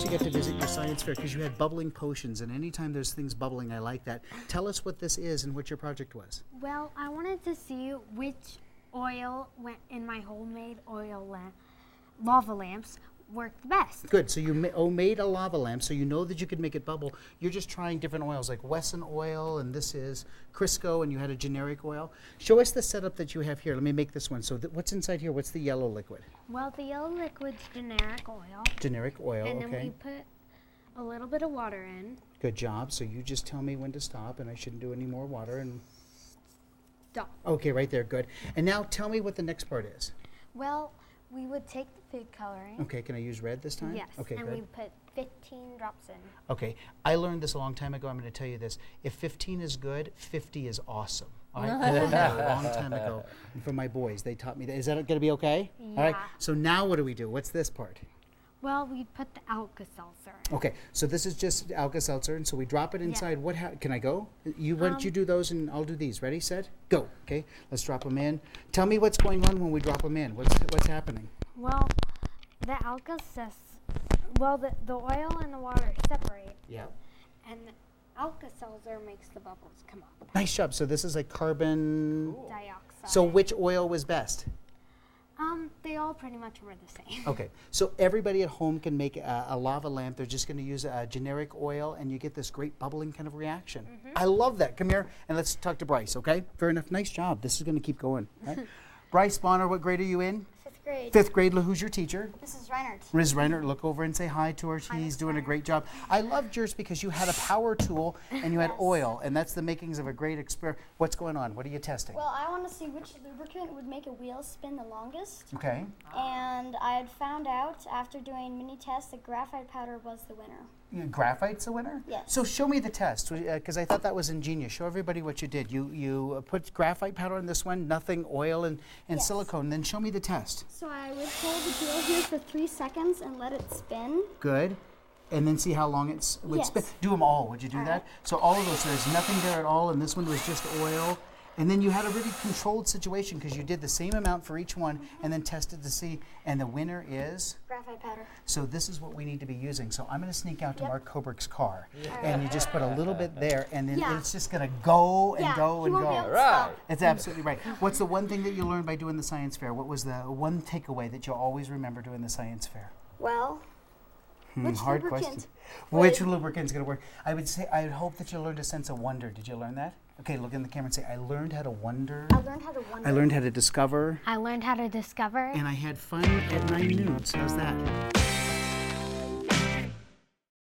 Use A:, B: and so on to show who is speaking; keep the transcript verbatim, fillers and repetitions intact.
A: to get to visit your science fair because you had bubbling potions, and anytime there's things bubbling, I like that. Tell us what this is and what your project was.
B: Well, I wanted to see which oil went in my homemade oil lamp, lava lamps worked the best.
A: Good. So you ma- oh, made a lava lamp, so you know that you could make it bubble. You're just trying different oils, like Wesson oil, and this is Crisco, and you had a generic oil. Show us the setup that you have here. Let me make this one. So th- what's inside here? What's the yellow liquid?
B: Well, the yellow liquid's generic oil.
A: Generic oil,
B: And then
A: okay.
B: we put a little bit of water in.
A: Good job. So you just tell me when to stop, and I shouldn't do any more water. And
B: Stop.
A: okay, right there, good. And now tell me what the next part is.
B: Well, we would take the food coloring.
A: Okay, can I use red this time?
B: Yes,
A: Okay,
B: and
A: good.
B: we put fifteen drops in.
A: Okay, I learned this a long time ago. I'm going to tell you this. If fifteen is good, fifty is awesome. All right, I learned that a long time ago from my boys. They taught me that. Is that going to be okay? All right,
B: Yeah.
A: so now what do we do? What's this part?
B: Well, we put the Alka-Seltzer in.
A: Okay, so this is just Alka-Seltzer, and so we drop it inside. What? Ha- can I go? You why don't you do those, and I'll do these. Ready, set, go. Okay, let's drop them in. Tell me what's going on when we drop them in. What's what's happening?
B: Well, the Alka-Seltzer, well, the, the oil and the water separate,
A: Yeah.
B: and the Alka-Seltzer makes the bubbles come up.
A: Nice job. So this is like carbon.
B: Dioxide.
A: So which oil was best?
B: Um, they all pretty much were the same.
A: Okay, so everybody at home can make a, a lava lamp. They're just going to use a generic oil, and you get this great bubbling kind of reaction. I love that. Come here, and let's talk to Bryce, okay? Fair enough. Nice job. This is going to keep going. Right? Bryce Bonner, what grade are you in?
C: Fifth grade.
A: Fifth grade. Look, who's your teacher?
C: Missus Reinhardt.
A: Miz Reinert, look over and say hi to her. She's
C: Miss
A: doing a
C: Reinert.
A: great job. I loved yours because you had a power tool and you had
C: Yes.
A: oil, and that's the makings of a great experiment. What's going on? What are you testing?
C: Well, I want to see which lubricant would make a wheel spin the longest.
A: Okay.
C: And I had found out after doing mini tests that graphite powder was the winner.
A: You- Graphite's the winner?
C: Yes.
A: So show me the test, because I thought that was ingenious. Show everybody what you did. You you uh, put graphite powder in this one, nothing, oil and, and
C: Yes.
A: silicone. Then show me the test.
C: So I would hold the wheel here for three seconds and let it spin.
A: Good. And then see how long it's would
C: Yes.
A: spin. Do them all. Would you do
C: All
A: that?
C: right.
A: So all of those, there's nothing there at all, and this one was just oil. And then you had a really controlled situation because you did the same amount for each one and then tested to see. And the winner is.
C: Graphite powder.
A: So this is what we need to be using. So I'm going to sneak out to
C: Yep.
A: Mark Kobrick's car, and you just put a little bit there, and then
C: Yeah.
A: it's just going to go and
C: yeah,
A: go
C: he
A: and
C: won't
A: go.
C: be able to
D: Right.
C: stop.
A: It's absolutely right. What's the one thing that you learned by doing the science fair? What was the one takeaway that you'll always remember doing the science fair?
C: Well,
A: Hmm,
C: which
A: hard
C: lubricant
A: question.
C: would-
A: Which lubricant's going to work? I would say I would hope that you learned a sense of wonder. Did you learn that? Okay, look in the camera and say, I learned how to wonder.
C: I learned how to wonder.
A: I learned how to discover.
B: I learned how to discover.
A: And I had fun at nine noons. How's that?